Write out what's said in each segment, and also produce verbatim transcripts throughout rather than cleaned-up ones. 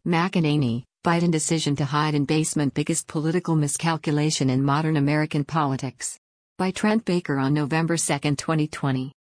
McEnany, Biden decision to hide in basement biggest political miscalculation in modern American politics. By Trent Baker on November second, twenty twenty.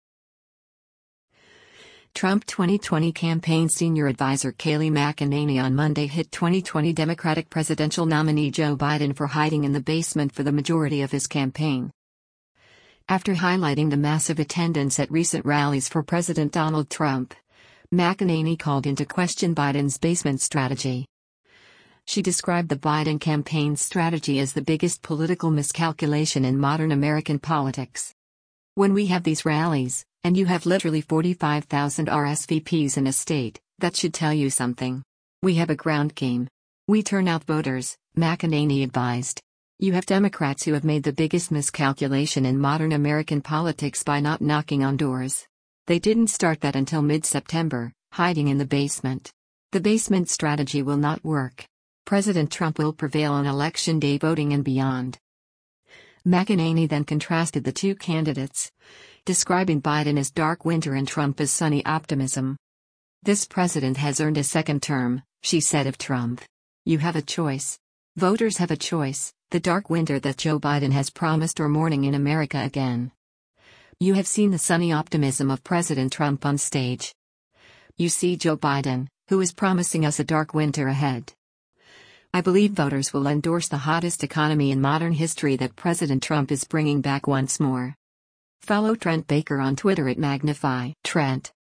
Trump twenty twenty campaign senior advisor Kayleigh McEnany on Monday hit twenty twenty Democratic presidential nominee Joe Biden for hiding in the basement for the majority of his campaign. After highlighting the massive attendance at recent rallies for President Donald Trump, McEnany called into question Biden's basement strategy. She described the Biden campaign's strategy as the biggest political miscalculation in modern American politics. When we have these rallies, and you have literally forty-five thousand R S V Ps in a state, that should tell you something. We have a ground game. We turn out voters, McEnany advised. You have Democrats who have made the biggest miscalculation in modern American politics by not knocking on doors. They didn't start that until mid-September, hiding in the basement. The basement strategy will not work. President Trump will prevail on election day voting and beyond. McEnany then contrasted the two candidates, describing Biden as dark winter and Trump as sunny optimism. This president has earned a second term, she said of Trump. You have a choice. Voters have a choice, the dark winter that Joe Biden has promised or morning in America again. You have seen the sunny optimism of President Trump on stage. You see Joe Biden, who is promising us a dark winter ahead. I believe voters will endorse the hottest economy in modern history that President Trump is bringing back once more. Follow Trent Baker on Twitter at Magnify Trent.